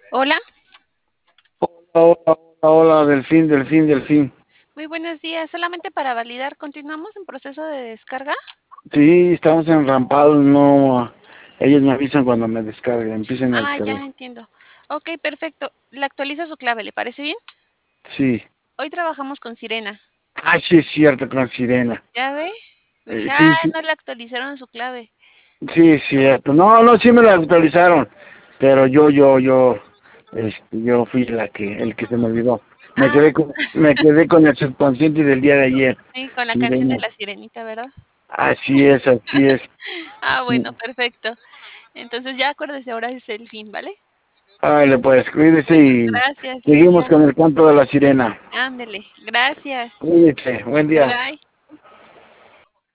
Hola, Hola, hola, hola, Delfín, Delfín, Delfín. muy buenos días. Solamente para validar, ¿continuamos en proceso de descarga? Sí, estamos enrampados, no. Ellos me avisan cuando me descarguen, empiecen a Ah, ya descargar. entiendo. Ok, perfecto. Le actualizo su clave, ¿le parece bien? Sí. Hoy trabajamos con Sirena. Ah, sí, es cierto, con Sirena. ¿Ya ve? Dije, Sí, sí, no le actualizaron su clave. sí, es cierto. No, no, sí me la actualizaron, pero yo fui el que se me olvidó. Ah, Me quedé con el subconsciente del día de ayer. sí, con la canción de Sirena. la Sirenita, ¿verdad? Así es, así es. Ah, bueno, perfecto. Entonces ya acuérdese, ahora es el fin, ¿vale? Ay, pues, cuídese Bueno, y gracias. Buen seguimos día. con el canto de la sirena. Ándele. Gracias. Cuídese, buen día. Bye.